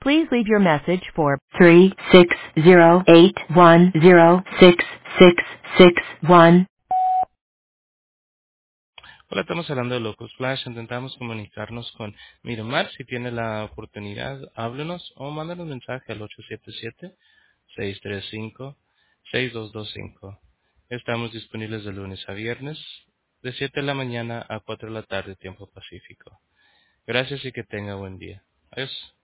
Please leave your message for 36081066661. Hola, estamos hablando de Locus Flash. Intentamos comunicarnos con Miramar. Si tiene la oportunidad, háblenos o mándanos un mensaje al 877-635-6225. Estamos disponibles de lunes a viernes, de 7 de la mañana a 4 de la tarde, tiempo pacífico. Gracias y que tenga buen día. Adiós.